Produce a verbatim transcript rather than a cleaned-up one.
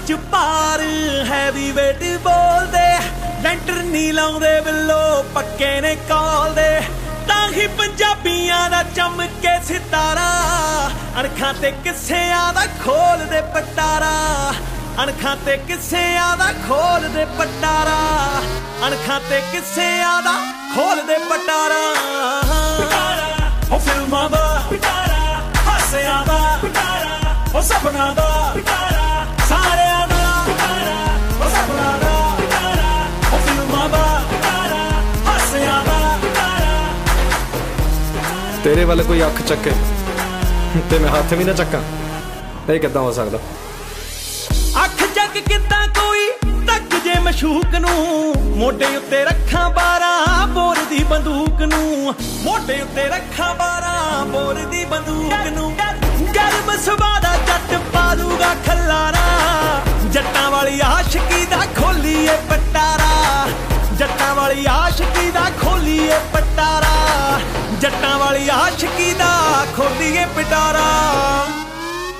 च पार heavy weight बोलदे ਲੈਂਟਰ ਨੀ ਲਾਉਂਦੇ ਬਿੱਲੋ पक्के ने कॉल दे ਤਾਂ ਹੀ ਪੰਜਾਬੀਆਂ ਦਾ ਚਮਕੇ ਸਿਤਾਰਾ ਅਣਖਾਂ ਤੇ ਕਿੱਸਿਆਂ ਦਾ ਖੋਲ ਦੇ ਪਟਾਰਾ ਅਣਖਾਂ ਤੇ ਕਿੱਸਿਆਂ ਦਾ ਖੋਲ ਦੇ ਪਟਾਰਾ ਅਣਖਾਂ ਤੇ ਕਿੱਸਿਆਂ ਦਾ ਖੋਲ ਦੇ ਪਟਾਰਾ ਪਟਾਰਾ ਉਹ ਫਿਲਮਾਂ ਦਾ ਪਟਾਰਾ ਹਾਸਿਆਂ ਦਾ ਪਟਾਰਾ ਉਹ ਸੁਪਨਾ ਦਾ ਪਟਾਰਾ ਸਾਰਿਆਂ ਦਾ ਪਟਾਰਾ ਉਹ ਸੁਪਨਾ ਦਾ ਪਟਾਰਾ ਉਹ ਫਿਲਮਾਂ ਦਾ ਪਟਾਰਾ ਹਾਸਿਆਂ ਦਾ तेरे वाले कोई अख चक्के ते मैं हाथ भी ना चक्का ये किद्दां हो सकदा अख चक किद्दां कोई तक जे मशूक नू मोढे उत्ते रखां बारां बोर दी बंदूक नू मोढे उत्ते रखां बारां बोर दी बंदूक नू गर्म सुभा दा जट पा दूगा खलारा जट्टां वाली आशिकी दा खोलीए पटारा जट्टां वाली आशिकी दा खोलीए पटारा जट्टां वाली आशिकी दा खोलीए पिटारा।